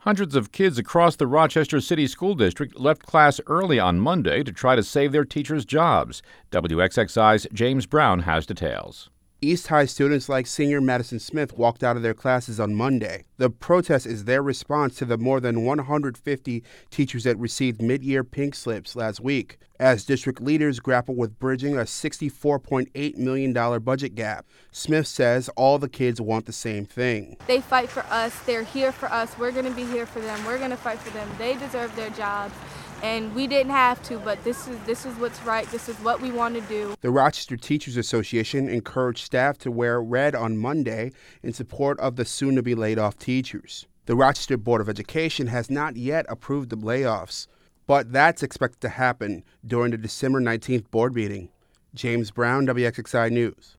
Hundreds of kids across the Rochester City School District left class early on Monday to try to save their teachers' jobs. WXXI's James Brown has details. East High students like senior Madison Smith walked out of their classes on Monday. The protest is their response to the more than 150 teachers that received mid-year pink slips last week, as district leaders grapple with bridging a $64.8 million budget gap. Smith says all the kids want the same thing. They fight for us. They're here for us. We're going to be here for them. We're going to fight for them. They deserve their jobs. And we didn't have to, but this is what's right. This is what we want to do. The Rochester Teachers Association encouraged staff to wear red on Monday in support of the soon-to-be laid-off teachers. The Rochester Board of Education has not yet approved the layoffs, but that's expected to happen during the December 19th board meeting. James Brown, WXXI News.